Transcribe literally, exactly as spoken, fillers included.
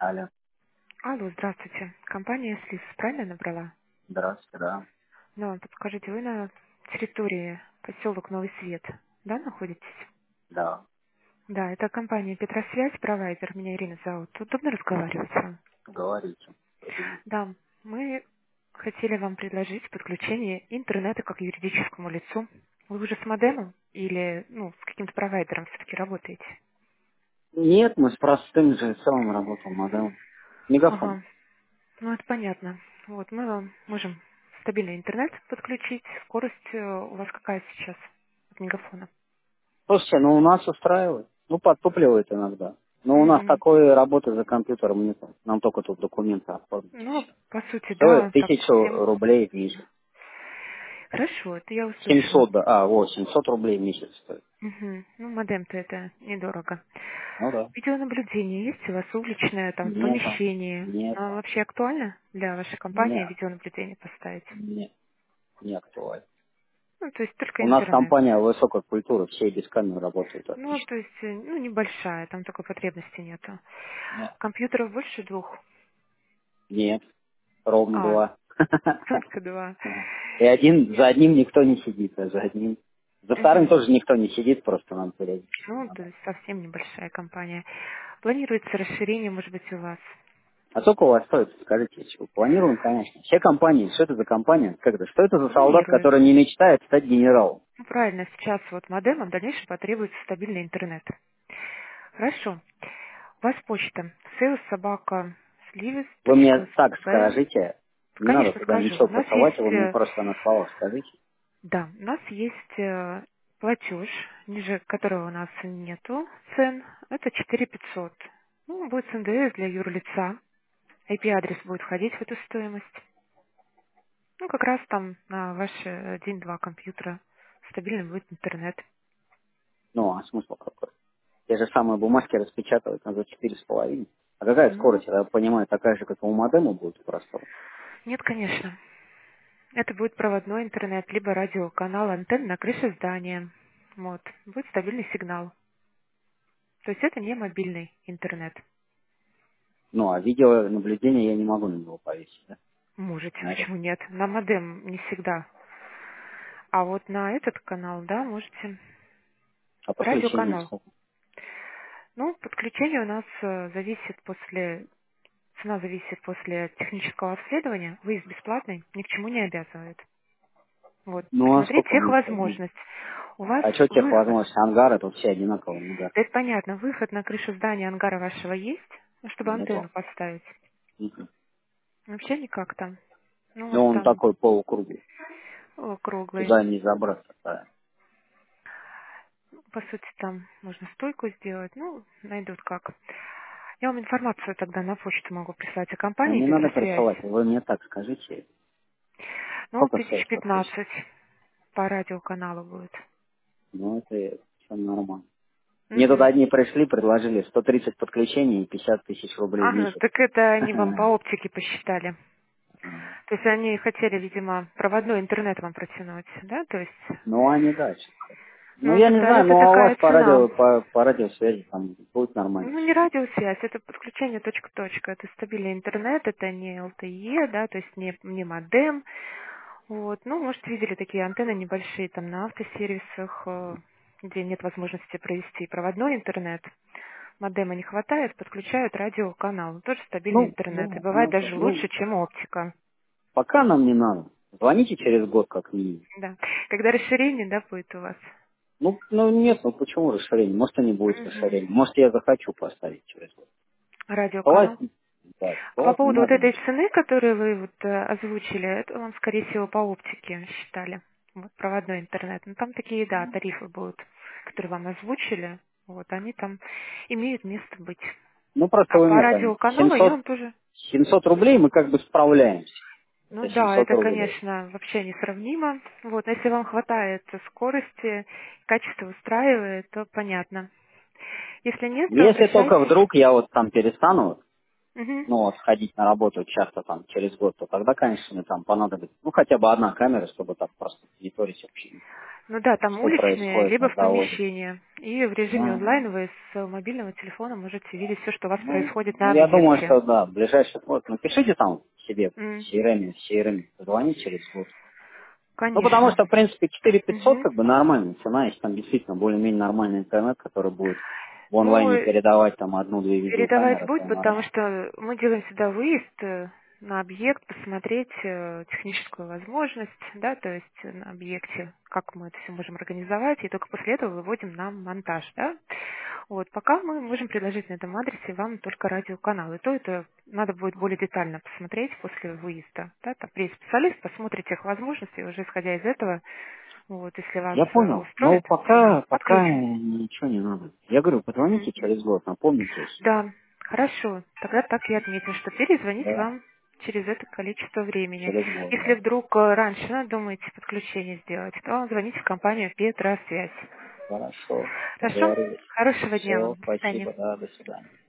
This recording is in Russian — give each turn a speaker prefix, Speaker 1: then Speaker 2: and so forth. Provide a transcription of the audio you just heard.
Speaker 1: Алло,
Speaker 2: Алло, здравствуйте. Компания «Слиз» правильно набрала?
Speaker 1: здравствуйте, да,
Speaker 2: Ну, подскажите, вы на территории поселок Новый Свет, да, находитесь?
Speaker 1: да,
Speaker 2: Да, это компания «Петросвязь», провайдер. Меня Ирина зовут. Удобно разговаривать с вами?
Speaker 1: говорите. Удобно.
Speaker 2: Да, мы хотели вам предложить подключение интернета как юридическому лицу. Вы уже с модемом или, ну, с каким-то провайдером все-таки работаете?
Speaker 1: Нет, мы с простым же целым работаем модель. Мегафон.
Speaker 2: Ага, ну это понятно. Вот, мы вам можем стабильный интернет подключить. Скорость э, у вас какая сейчас от мегафона?
Speaker 1: Слушайте, ну у нас устраивает. Ну, подтупливает иногда. Но у нас
Speaker 2: Мгм.
Speaker 1: такой работы за компьютером нет. Нам только тут документы оформить.
Speaker 2: Ну, по сути,
Speaker 1: Стоит
Speaker 2: да, так
Speaker 1: тысячу
Speaker 2: всем.
Speaker 1: рублей в месяц.
Speaker 2: Хорошо, это я услышала.
Speaker 1: семьсот, да, а, вот, семьсот рублей в месяц стоит.
Speaker 2: Мгм. Ну, модем-то это недорого.
Speaker 1: Ну да.
Speaker 2: Видеонаблюдение есть у вас уличное, там, в
Speaker 1: Нет,
Speaker 2: помещении?
Speaker 1: нет,
Speaker 2: Оно вообще актуально для вашей компании
Speaker 1: нет,
Speaker 2: видеонаблюдение поставить?
Speaker 1: нет, не актуально.
Speaker 2: Ну, то есть только
Speaker 1: У нас
Speaker 2: интернет.
Speaker 1: компания высокой культуры, все без камер работают
Speaker 2: Ну,
Speaker 1: отлично.
Speaker 2: то есть, э, ну, небольшая, там такой потребности нету.
Speaker 1: Нет,
Speaker 2: Компьютеров больше двух?
Speaker 1: нет, ровно
Speaker 2: А,
Speaker 1: два.
Speaker 2: только два.
Speaker 1: И один, за одним никто не сидит, а за одним. За вторым
Speaker 2: Мгм.
Speaker 1: тоже никто не сидит, просто нам периодически
Speaker 2: Ну, то
Speaker 1: надо.
Speaker 2: есть совсем небольшая компания. Планируется расширение, может быть, у вас?
Speaker 1: А сколько у вас стоит, скажите, чего? Планируем, конечно. Все компании, что это за компания? Как это? Что это за солдат, который
Speaker 2: Планируется.
Speaker 1: не мечтает стать генералом?
Speaker 2: Ну, правильно, сейчас вот модемом в дальнейшем потребуется стабильный интернет. Хорошо. У вас почта sales собака
Speaker 1: Вы мне так
Speaker 2: slivis.b.
Speaker 1: скажите, не надо
Speaker 2: Конечно,
Speaker 1: туда
Speaker 2: скажу.
Speaker 1: ничего
Speaker 2: У нас
Speaker 1: посылать,
Speaker 2: есть,
Speaker 1: вы мне
Speaker 2: э,
Speaker 1: просто на словах скажите.
Speaker 2: да, у нас есть э, платеж, ниже которого у нас нету цен. Это четыре тысячи пятьсот. Ну, будет с эн дэ эс для юрлица. ай пи-адрес будет входить в эту стоимость. Ну, как раз там на ваши один-два компьютера стабильный будет интернет.
Speaker 1: Ну, а смысл какой? Те же самые бумажки распечатывать надо четыре с половиной. А какая
Speaker 2: Ну,
Speaker 1: скорость, я понимаю, такая же, как и у модема будет просто?
Speaker 2: нет, конечно. Это будет проводной интернет, либо радиоканал, антенн на крыше здания. Вот. Будет стабильный сигнал. То есть это не мобильный интернет.
Speaker 1: Ну, а видеонаблюдение я не могу на него повесить, да?
Speaker 2: Можете,
Speaker 1: На этот.
Speaker 2: почему нет? На модем не всегда. А вот на этот канал, да, можете.
Speaker 1: А подключение
Speaker 2: Радиоканал.
Speaker 1: сколько?
Speaker 2: Ну, подключение у нас э, зависит после, цена зависит после технического обследования. Выезд бесплатный, ни к чему не обязывает. Вот,
Speaker 1: Ну, а
Speaker 2: посмотреть
Speaker 1: сколько
Speaker 2: их
Speaker 1: мне стоит?
Speaker 2: возможность. У вас
Speaker 1: А что тех
Speaker 2: выход.
Speaker 1: возможностей? Ангары тут все одинаковые, ангар.
Speaker 2: Да это понятно, выход на крышу здания ангара вашего есть, ну, чтобы
Speaker 1: Нету.
Speaker 2: антенну поставить?
Speaker 1: Мгм.
Speaker 2: Вообще никак там. Ну вот
Speaker 1: Ну, он
Speaker 2: там
Speaker 1: такой полукруглый.
Speaker 2: о, круглый.
Speaker 1: Туда не забраться, да.
Speaker 2: По сути, там можно стойку сделать. Ну, найдут как. Я вам информацию тогда на почту могу прислать о
Speaker 1: Ну,
Speaker 2: компании
Speaker 1: не надо
Speaker 2: Петросвязь.
Speaker 1: присылать. Вы мне так скажите,
Speaker 2: Ну,
Speaker 1: сколько стоит
Speaker 2: тысяч
Speaker 1: подключить?
Speaker 2: пятнадцать по радиоканалу будет.
Speaker 1: Ну, это все нормально. Мне тут
Speaker 2: Угу.
Speaker 1: одни пришли, предложили сто тридцать подключений и пятьдесят тысяч рублей в
Speaker 2: Ага,
Speaker 1: месяц.
Speaker 2: так это они вам по оптике посчитали.
Speaker 1: А.
Speaker 2: То есть они хотели, видимо, проводной интернет вам протянуть, да? То есть,
Speaker 1: Ну, они дальше. Ну,
Speaker 2: ну,
Speaker 1: я не
Speaker 2: тогда
Speaker 1: знаю,
Speaker 2: это
Speaker 1: ну, а у вас
Speaker 2: такая
Speaker 1: по
Speaker 2: цена.
Speaker 1: радио, по, по радиосвязи там будет нормально
Speaker 2: Ну,
Speaker 1: все.
Speaker 2: не радиосвязь, это подключение точка-точка. Это стабильный интернет, это не эл тэ е, да, то есть не, не модем. Вот. Ну, может, видели такие антенны небольшие там на автосервисах, э, где нет возможности провести проводной интернет. Модема не хватает, подключают радиоканал. Тоже стабильный
Speaker 1: Ну,
Speaker 2: интернет. И
Speaker 1: ну,
Speaker 2: бывает
Speaker 1: ну,
Speaker 2: даже
Speaker 1: ну,
Speaker 2: лучше, чем оптика.
Speaker 1: пока нам не надо. Звоните через год как минимум.
Speaker 2: Да. Когда расширение, да, будет у вас.
Speaker 1: Ну, ну нет, ну почему расширение? Может, и не будет
Speaker 2: Мгм.
Speaker 1: расширения. Может, я захочу поставить через год.
Speaker 2: Радиоканал.
Speaker 1: Бывает, да,
Speaker 2: А по
Speaker 1: бывает
Speaker 2: поводу вот
Speaker 1: много.
Speaker 2: этой цены, которую вы вот э, озвучили, это он, скорее всего, по оптике считали. Вот, проводной интернет. Ну, там такие, да, тарифы будут, которые вам озвучили. Вот, они там имеют место быть.
Speaker 1: Ну, просто
Speaker 2: А
Speaker 1: вы
Speaker 2: по
Speaker 1: мне там
Speaker 2: радиоканалу я
Speaker 1: семьсот,
Speaker 2: вам тоже...
Speaker 1: семьсот рублей мы как бы справляемся.
Speaker 2: Ну
Speaker 1: Это
Speaker 2: да,
Speaker 1: семьсот
Speaker 2: это,
Speaker 1: рублей.
Speaker 2: конечно, вообще несравнимо. Вот, но если вам хватает скорости, качество устраивает, то понятно. Если нет, то
Speaker 1: Если только
Speaker 2: обращайтесь.
Speaker 1: вдруг я вот там перестану,
Speaker 2: Мгм.
Speaker 1: ну, вот ходить на работу часто там через год, то тогда, конечно, мне там понадобится, ну, хотя бы одна камера, чтобы так просто мониторить общение.
Speaker 2: Ну да, там
Speaker 1: что
Speaker 2: уличные,
Speaker 1: происходит
Speaker 2: либо
Speaker 1: на
Speaker 2: в
Speaker 1: заводе.
Speaker 2: помещении. И в режиме
Speaker 1: Ну,
Speaker 2: онлайн вы с мобильного телефона можете видеть все, что у вас
Speaker 1: ну,
Speaker 2: происходит на
Speaker 1: ну, я думаю,
Speaker 2: объекте.
Speaker 1: что да, в ближайший год. Напишите там себе в
Speaker 2: М,
Speaker 1: си эр эм, в си эр эм, позвоните через год. Ну, потому
Speaker 2: Конечно.
Speaker 1: что, в принципе, четыре тысячи пятьсот
Speaker 2: Мгм.
Speaker 1: как бы нормальная цена, если там действительно более-менее нормальный интернет, который будет в онлайне
Speaker 2: Ну,
Speaker 1: передавать там одну-две
Speaker 2: передавать
Speaker 1: видеокамеры,
Speaker 2: будет,
Speaker 1: то
Speaker 2: потому
Speaker 1: нормально.
Speaker 2: что мы делаем сюда выезд э, на объект, посмотреть э, техническую возможность, да, то есть э, на объекте, как мы это все можем организовать, и только после этого выводим на монтаж, да. Вот, пока мы можем предложить на этом адресе вам только радиоканал, и то это надо будет более детально посмотреть после выезда, да, там приедет специалист, посмотрит их возможности, и уже исходя из этого, вот, если вас
Speaker 1: Я
Speaker 2: э,
Speaker 1: понял. Но
Speaker 2: устроит,
Speaker 1: пока, пока
Speaker 2: подключим.
Speaker 1: ничего не надо. Я говорю,
Speaker 2: Мгм.
Speaker 1: позвоните через год, напомнитесь.
Speaker 2: Да, хорошо. Тогда так и отметим, что перезвонить
Speaker 1: Да,
Speaker 2: вам через это количество времени.
Speaker 1: через год,
Speaker 2: Если
Speaker 1: да.
Speaker 2: вдруг э, раньше надумаете подключение сделать, то звоните в компанию Петросвязь.
Speaker 1: Хорошо,
Speaker 2: Хорошо?
Speaker 1: договорились.
Speaker 2: Хорошего дня
Speaker 1: Все,
Speaker 2: вам. До свидания.
Speaker 1: спасибо, да, до свидания.